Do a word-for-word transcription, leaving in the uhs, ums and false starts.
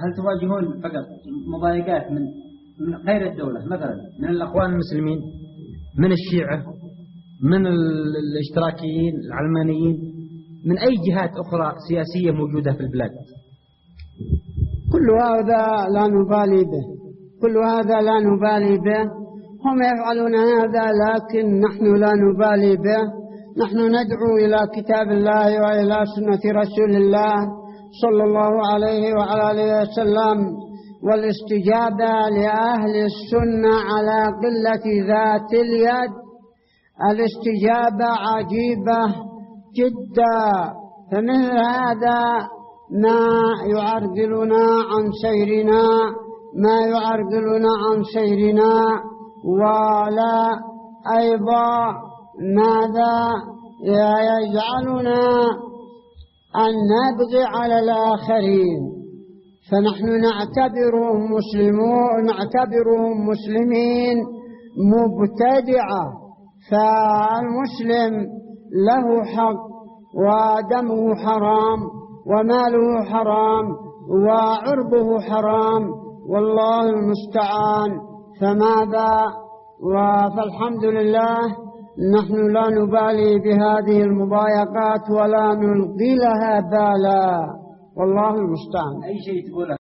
هل تواجهون فقط مضايقات من من غير الدولة، مثلا من الأخوان المسلمين، من الشيعة، من الاشتراكيين العلمانيين، من أي جهات أخرى سياسية موجودة في البلاد؟ كل هذا لا نبالي به، كل هذا لا نبالي به. هم يفعلون هذا لكن نحن لا نبالي به. نحن ندعو إلى كتاب الله وإلى سنة رسول الله صلى الله عليه وعلى آله وسلم، والاستجابة لأهل السنة على قلة ذات اليد الاستجابة عجيبة جدا. فمثل هذا ما يعرقلنا عن سيرنا ما يعرقلنا عن سيرنا ولا أيضا ماذا يجعلنا أن نبغي على الآخرين. فنحن نعتبرهم مسلمون نعتبرهم مسلمين مبتدعة. فالمسلم له حق ودمه حرام وماله حرام وعرضه حرام، والله المستعان. فماذا فالحمد لله نحن لا نبالي بهذه المضايقات ولا نلقي لها بالا، والله المستعان. أي شيء تقوله